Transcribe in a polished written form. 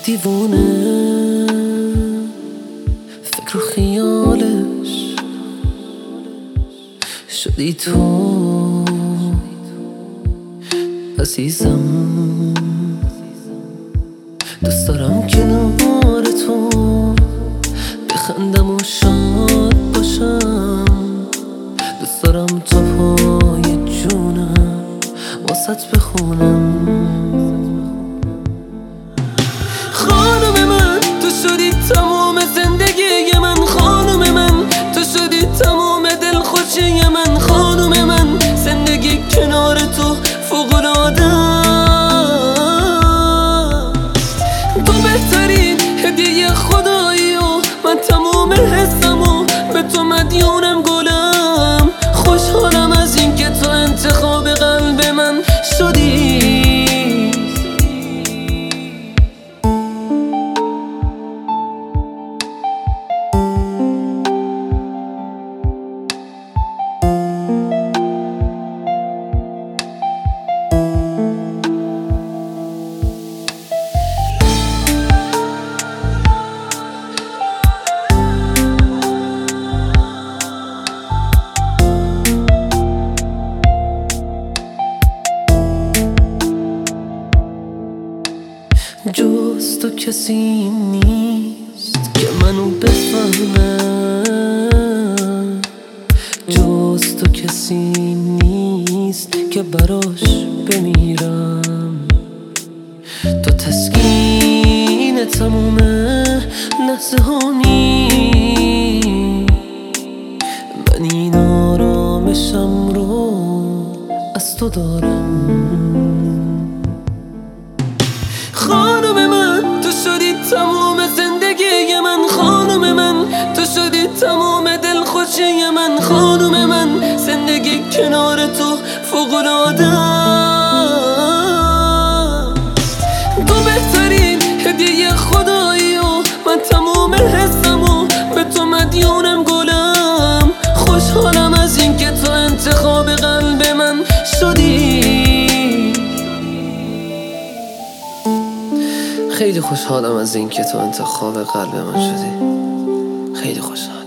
دیوونه فکر و خیالش شدی تو عزیزم. دوست دارم کنار تو بخندم و شاد باشم. دوست دارم تا پای جونم واسط بخونم. خانم من تو شدی تمام زندگی من. خانم من تو شدی تمام دلخوشی من. خانم من زندگی کنار تو فوق‌العاده است. تو بهترین هدیه خدایی و من تمام حسمو به تو مدیونم گلم. خوشحالم از این که تو انتخاب قلب من شدی. جز تو کسی نیست که منو بفهمه. جز تو کسی نیست که براش بمیرم. تو تسکین تموم لحظه هانی. من این آرامشم رو از تو دارم. خانم من تو شدی تمام زندگی من. خانم من تو شدی تمام دلخوشی من. خانم من زندگی کنار تو فوق‌العاده است. تو بهترین هدیه خدایی و من تمام حسمو به تو مدیونم گلم. خوشحالم از این که تو انتخاب قلب من شدی. خیلی خوشحالم از این که تو انتخاب قلب من شدی. خیلی خوشحالم.